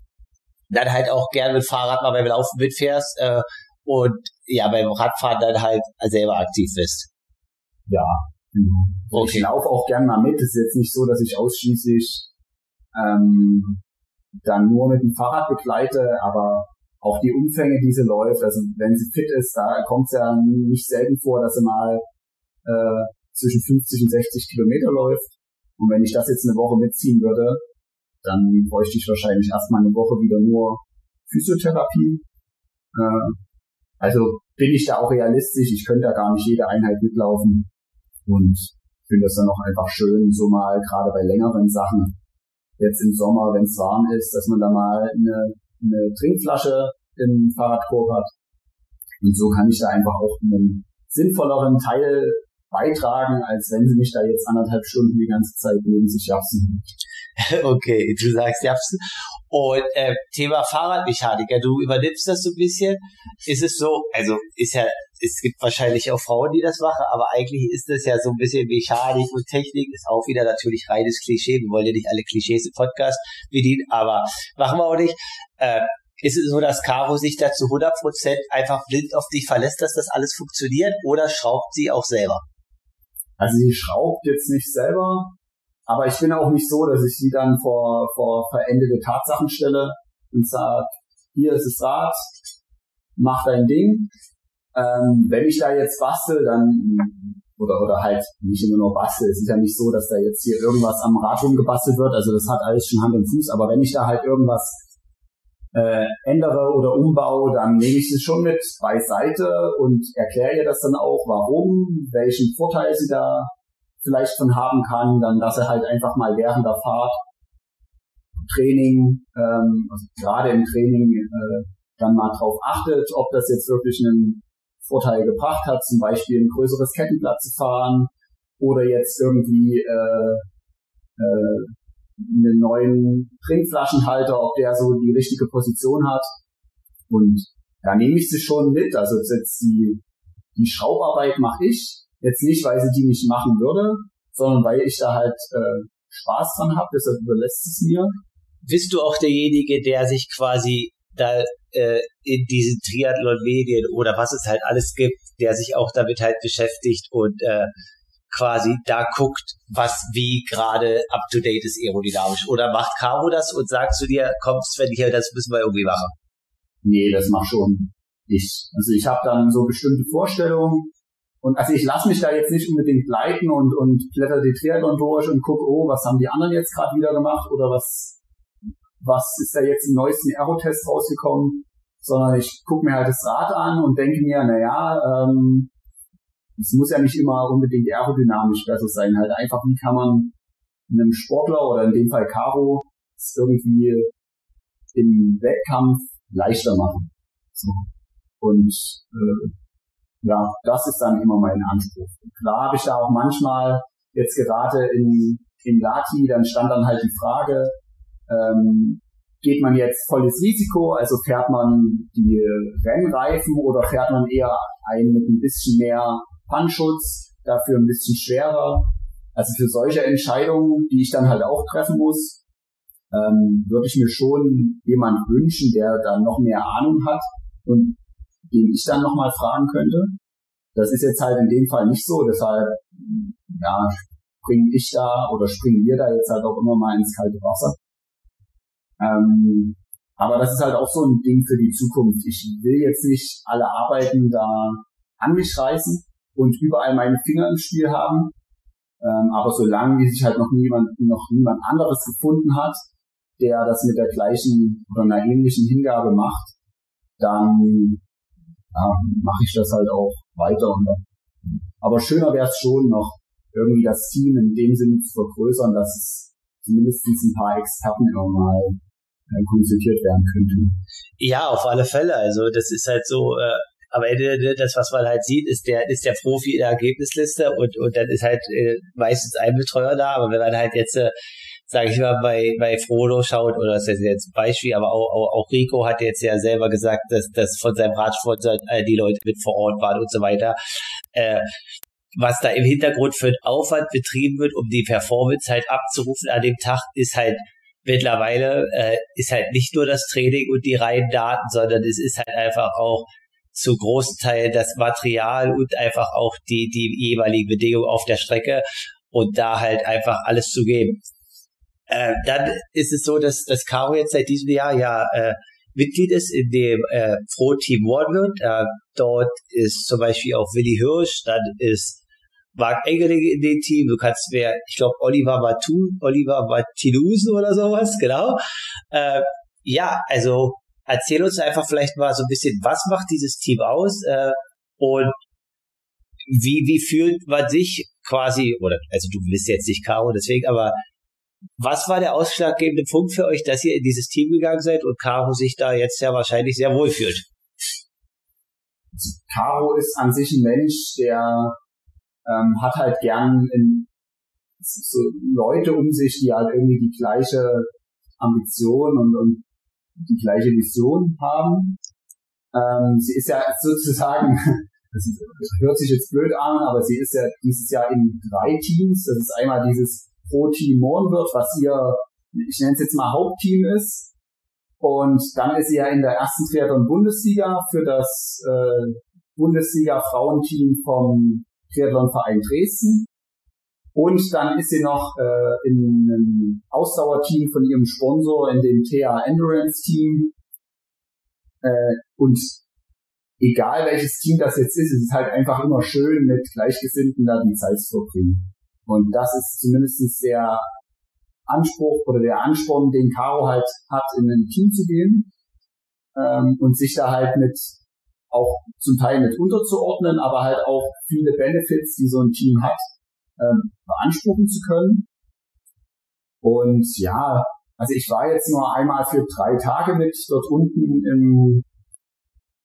dann halt auch gerne mit Fahrrad mal beim Laufen mitfährst äh, und ja, beim Radfahren dann halt selber aktiv bist. Ja, genau. Okay. Ich laufe auch gerne mal mit. Es ist jetzt nicht so, dass ich ausschließlich ähm, dann nur mit dem Fahrrad begleite, aber auch die Umfänge, die sie läuft, also wenn sie fit ist, da kommt es ja nicht selten vor, dass sie mal äh, zwischen fünfzig und sechzig Kilometer läuft. Und wenn ich das jetzt eine Woche mitziehen würde, dann bräuchte ich wahrscheinlich erstmal eine Woche wieder nur Physiotherapie. Äh, also bin ich da auch realistisch, ich könnte da gar nicht jede Einheit mitlaufen. Und finde das dann auch einfach schön, so mal gerade bei längeren Sachen, jetzt im Sommer, wenn es warm ist, dass man da mal eine, eine Trinkflasche im Fahrradkorb hat. Und so kann ich da einfach auch einen sinnvolleren Teil beitragen, als wenn sie mich da jetzt anderthalb Stunden die ganze Zeit neben sich japsen. Okay, du sagst japsen. Und äh, Thema Fahrradmechaniker, du übernimmst das so ein bisschen. Ist es so, also ist ja, es gibt wahrscheinlich auch Frauen, die das machen, aber eigentlich ist das ja so ein bisschen Mechanik und Technik, ist auch wieder natürlich reines Klischee. Wir wollen ja nicht alle Klischees im Podcast bedienen, aber machen wir auch nicht. Äh, ist es so, dass Caro sich da zu hundert Prozent einfach blind auf dich verlässt, dass das alles funktioniert, oder schraubt sie auch selber? Also sie schraubt jetzt nicht selber, aber ich bin auch nicht so, dass ich sie dann vor, vor verendete Tatsachen stelle und sage, hier ist das Rad, mach dein Ding. Ähm, wenn ich da jetzt bastel, dann, oder, oder halt nicht immer nur bastel, es ist ja nicht so, dass da jetzt hier irgendwas am Rad rumgebastelt wird, also das hat alles schon Hand und Fuß, aber wenn ich da halt irgendwas äh, ändere oder umbau, dann nehme ich sie schon mit beiseite und erkläre ihr das dann auch, warum, welchen Vorteil sie da vielleicht von haben kann, dann dass er halt einfach mal während der Fahrt Training, ähm, also gerade im Training äh, dann mal drauf achtet, ob das jetzt wirklich einen Vorteil gebracht hat, zum Beispiel ein größeres Kettenblatt zu fahren oder jetzt irgendwie äh, äh, einen neuen Trinkflaschenhalter, ob der so die richtige Position hat. Und da nehme ich sie schon mit. Also jetzt die, die Schraubarbeit mache ich. Jetzt nicht, weil sie die nicht machen würde, sondern weil ich da halt äh, Spaß dran habe. Deshalb überlässt es mir. Bist du auch derjenige, der sich quasi da äh, in diesen Triathlon-Medien oder was es halt alles gibt, der sich auch damit halt beschäftigt und äh, quasi da guckt, was wie gerade up-to-date ist aerodynamisch? Oder macht Caro das und sagst du dir, komm Sven, hier, das müssen wir irgendwie machen? Nee, das macht schon ich. Also ich habe dann so bestimmte Vorstellungen und also ich lasse mich da jetzt nicht unbedingt leiten und und blätter die Triathlon durch und gucke, oh, was haben die anderen jetzt gerade wieder gemacht oder was was ist da jetzt im neuesten Aerotest rausgekommen, sondern ich gucke mir halt das Rad an und denke mir, naja, ähm, es muss ja nicht immer unbedingt aerodynamisch besser sein. Halt einfach, wie kann man einem Sportler oder in dem Fall Caro es irgendwie im Wettkampf leichter machen. So. Und äh, ja, das ist dann immer mein Anspruch. Klar habe ich da auch manchmal, jetzt gerade in, in Lati, dann stand dann halt die Frage, ähm, geht man jetzt volles Risiko, also fährt man die Rennreifen oder fährt man eher ein mit ein bisschen mehr Handschutz, dafür ein bisschen schwerer. Also für solche Entscheidungen, die ich dann halt auch treffen muss, ähm, würde ich mir schon jemand wünschen, der da noch mehr Ahnung hat und den ich dann nochmal fragen könnte. Das ist jetzt halt in dem Fall nicht so, deshalb ja, springe ich da oder springen wir da jetzt halt auch immer mal ins kalte Wasser. Ähm, aber das ist halt auch so ein Ding für die Zukunft. Ich will jetzt nicht alle Arbeiten da an mich reißen und überall meine Finger im Spiel haben. Ähm, aber solange wie sich halt noch niemand, noch niemand anderes gefunden hat, der das mit der gleichen oder einer ähnlichen Hingabe macht, dann ja, mache ich das halt auch weiter. Und, aber schöner wäre es schon noch, irgendwie das Team in dem Sinne zu vergrößern, dass es zumindest ein paar Experten immer mal äh, konsultiert werden könnten. Ja, auf alle Fälle. Also das ist halt so, äh, am Ende, das, was man halt sieht, ist der ist der Profi in der Ergebnisliste und und dann ist halt äh, meistens ein Betreuer da, aber wenn man halt jetzt, äh, sage ich mal, bei bei Frodo schaut, oder das ist jetzt ein Beispiel, aber auch, auch, auch Rico hat jetzt ja selber gesagt, dass, dass von seinem Radsponsor äh, die Leute mit vor Ort waren und so weiter, äh, was da im Hintergrund für einen Aufwand betrieben wird, um die Performance halt abzurufen an dem Tag, ist halt mittlerweile, äh, ist halt nicht nur das Training und die reinen Daten, sondern es ist halt einfach auch zu großen Teilen das Material und einfach auch die, die jeweiligen Bedingungen auf der Strecke und da halt einfach alles zu geben. Äh, dann ist es so, dass, dass Caro jetzt seit diesem Jahr ja äh, Mitglied ist in dem äh, Pro Team One wird. Äh, dort ist zum Beispiel auch Willi Hirsch, dann ist Marc Engeling in dem Team, du kannst wer, ich glaube Oliver Matu, Oliver Martinusen oder sowas, genau. Äh, ja, also erzähl uns einfach vielleicht mal so ein bisschen, was macht dieses Team aus äh, und wie wie fühlt man sich quasi, oder also du bist jetzt nicht Caro, deswegen, aber was war der ausschlaggebende Punkt für euch, dass ihr in dieses Team gegangen seid und Caro sich da jetzt ja wahrscheinlich sehr wohl fühlt? Caro ist an sich ein Mensch, der ähm, hat halt gern in, so Leute um sich, die halt irgendwie die gleiche Ambition und, und die gleiche Vision haben. Ähm, sie ist ja sozusagen, das hört sich jetzt blöd an, aber sie ist ja dieses Jahr in drei Teams. Das ist einmal dieses Pro Team Monwirth, was ihr, ich nenne es jetzt mal Hauptteam ist. Und dann ist sie ja in der ersten Triathlon-Bundesliga für das äh, Bundesliga-Frauenteam vom Triathlonverein Dresden. Und dann ist sie noch äh, in einem Ausdauerteam von ihrem Sponsor, in dem T A Endurance Team. Äh, und egal welches Team das jetzt ist, es ist halt einfach immer schön, mit Gleichgesinnten da die Zeit zu verbringen. Und das ist zumindest der Anspruch oder der Ansporn, den Caro halt hat, in ein Team zu gehen ähm, und sich da halt mit auch zum Teil mit unterzuordnen, aber halt auch viele Benefits, die so ein Team hat, ähm, beanspruchen zu können. Und ja, also ich war jetzt nur einmal für drei Tage mit dort unten im,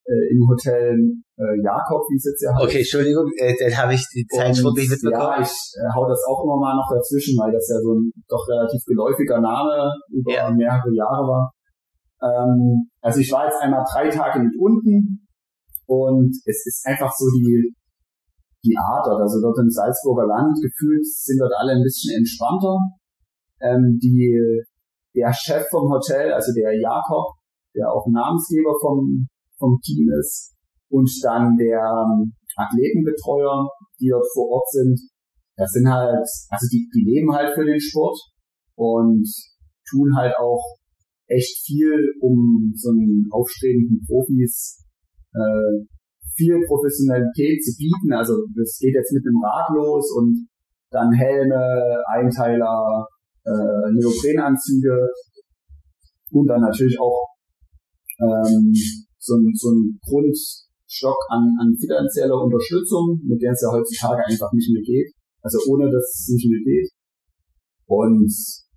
äh, im Hotel äh, Jakob, wie es jetzt ja heißt. Okay, Entschuldigung, äh, dann habe ich die Zeitschrift nicht mitbekommen. Ja, ich äh, hau das auch immer mal noch dazwischen, weil das ja so ein doch relativ geläufiger Name über ja. mehrere Jahre war. Ähm, also ich war jetzt einmal drei Tage mit unten und es ist einfach so die die Art, also dort im Salzburger Land gefühlt sind dort alle ein bisschen entspannter. Ähm, die der Chef vom Hotel, also der Jakob, der auch Namensgeber vom vom Team ist, und dann der ähm, Athletenbetreuer, die dort vor Ort sind, das sind halt, also die, die leben halt für den Sport und tun halt auch echt viel, um so einen aufstrebenden Profis äh, viel Professionalität zu bieten. Also das geht jetzt mit einem Rad los und dann Helme, Einteiler, äh, Neoprenanzüge und dann natürlich auch ähm, so ein, so ein Grundstock an, an finanzieller Unterstützung, mit der es ja heutzutage einfach nicht mehr geht. Also ohne, dass es nicht mehr geht. Und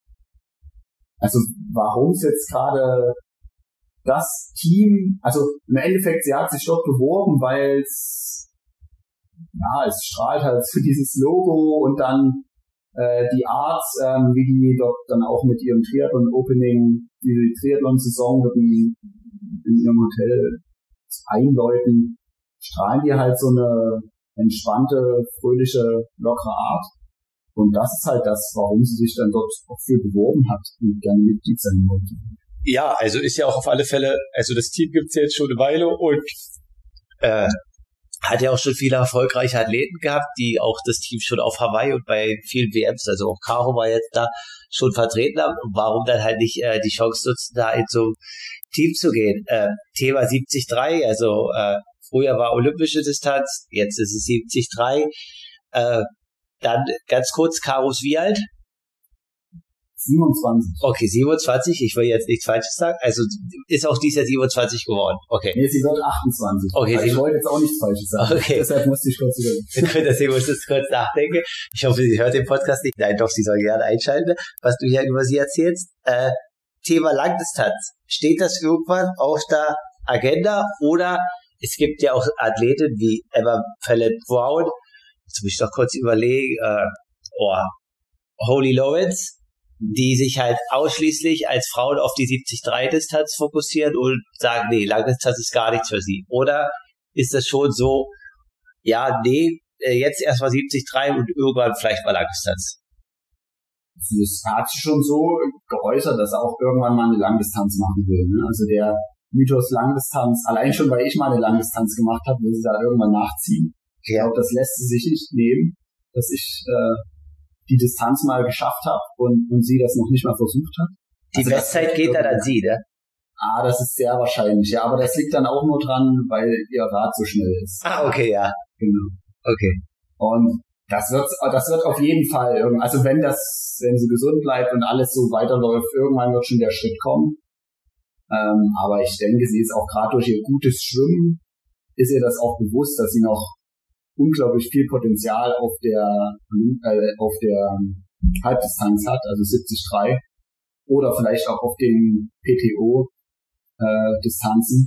also warum es jetzt gerade das Team, also im Endeffekt, sie hat sich dort beworben, weil es, ja, es strahlt halt so dieses Logo und dann äh, die Art, ähm, wie die dort dann auch mit ihrem Triathlon-Opening, die Triathlon-Saison wird in, in ihrem Hotel einläuten, strahlen die halt so eine entspannte, fröhliche, lockere Art. Und das ist halt das, warum sie sich dann dort auch für beworben hat und gerne Mitglied sein wollte. Ja, also ist ja auch auf alle Fälle, also das Team gibt's jetzt schon eine Weile und äh, hat ja auch schon viele erfolgreiche Athleten gehabt, die auch das Team schon auf Hawaii und bei vielen W Ms, also auch Caro war jetzt da, schon vertreten haben. Und warum dann halt nicht äh, die Chance nutzen, da in so ein Team zu gehen? Äh, Thema siebzig drei, also äh, früher war olympische Distanz, jetzt ist es siebzig drei. Äh, dann ganz kurz, Caro ist wie alt? siebenundzwanzig. Okay, siebenundzwanzig, ich will jetzt nichts Falsches sagen. Also ist auch dieses Jahr siebenundzwanzig geworden. Okay. Nee, sie wird achtundzwanzig. Okay, also ich wollte jetzt auch nichts Falsches sagen. Okay. Deshalb musste ich kurz überlegen. Deswegen musste ich kurz nachdenken. Ich hoffe, sie hört den Podcast nicht. Nein, doch, sie soll gerne einschalten, was du hier über sie erzählst. Äh, Thema Langdistanz. Steht das irgendwann auf der Agenda? Oder es gibt ja auch Athleten wie Emma Fallett-Brown. Jetzt muss ich doch kurz überlegen. Äh, oh, Holly Lawrence, die sich halt ausschließlich als Frauen auf die siebzig drei Distanz fokussieren und sagen, nee, Langdistanz ist gar nichts für sie. Oder ist das schon so, ja, nee, jetzt erstmal siebzig drei und irgendwann vielleicht mal Langdistanz? Das hat sich schon so geäußert, dass er auch irgendwann mal eine Langdistanz machen will. Ne? Also der Mythos Langdistanz, allein schon, weil ich mal eine Langdistanz gemacht habe, will sie da irgendwann nachziehen. Ich glaube, das lässt sie sich nicht nehmen, dass ich äh, die Distanz mal geschafft habe und, und sie das noch nicht mal versucht hat. Die also Bestzeit geht dann an sie, ne? Ah, das ist sehr wahrscheinlich, ja, aber das liegt dann auch nur dran, weil ihr Rad so schnell ist. Ah, okay, ja. Genau. Okay. Und das wird, das wird auf jeden Fall, also wenn das, wenn sie gesund bleibt und alles so weiterläuft, irgendwann wird schon der Schritt kommen. Ähm, aber ich denke, sie ist auch gerade durch ihr gutes Schwimmen, ist ihr das auch bewusst, dass sie noch unglaublich viel Potenzial auf der äh, auf der Halbdistanz hat, also siebzig drei oder vielleicht auch auf den P T O äh, Distanzen.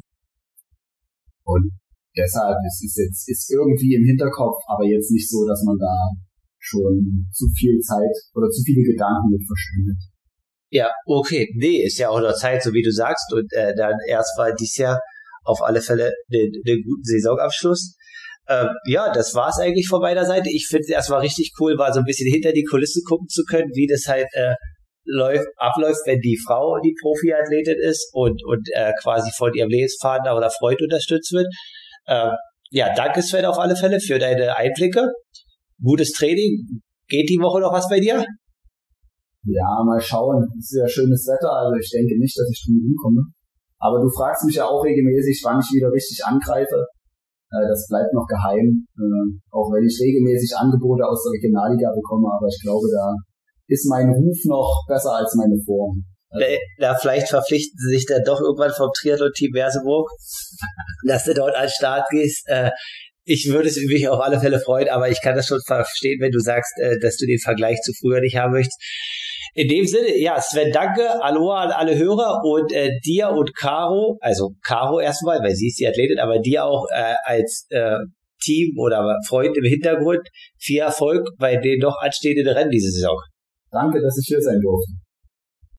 Und deshalb ist es jetzt ist irgendwie im Hinterkopf, aber jetzt nicht so, dass man da schon zu viel Zeit oder zu viele Gedanken mit verschwendet. Ja, okay, nee, ist ja auch noch Zeit, so wie du sagst, und äh, dann erstmal dieses Jahr auf alle Fälle den, den guten Saisonabschluss. Ähm, ja, das war's eigentlich von meiner Seite. Ich finde es erstmal richtig cool, war so ein bisschen hinter die Kulissen gucken zu können, wie das halt äh, läuft, abläuft, wenn die Frau die Profiathletin ist und und äh, quasi von ihrem Lebenspartner oder Freund unterstützt wird. Ähm, ja, danke Sven auf alle Fälle für deine Einblicke. Gutes Training. Geht die Woche noch was bei dir? Ja, mal schauen. Es ist ja schönes Wetter, also ich denke nicht, dass ich drum hinkomme. Aber du fragst mich ja auch regelmäßig, wann ich wieder richtig angreife. Das bleibt noch geheim, auch wenn ich regelmäßig Angebote aus der Regionalliga bekomme, aber ich glaube, da ist mein Ruf noch besser als meine Form. Also, da vielleicht verpflichten sie sich dann doch irgendwann vom Triathlon-Team Merseburg, dass du dort an den Start gehst. Ich würde es mich auf alle Fälle freuen, aber ich kann das schon verstehen, wenn du sagst, dass du den Vergleich zu früher nicht haben möchtest. In dem Sinne, ja, Sven, danke, Aloha an alle Hörer und äh, dir und Caro, also Caro erstmal, weil sie ist die Athletin, aber dir auch äh, als äh, Team oder Freund im Hintergrund viel Erfolg bei den noch anstehenden Rennen diese Saison. Danke, dass ich hier sein durfte.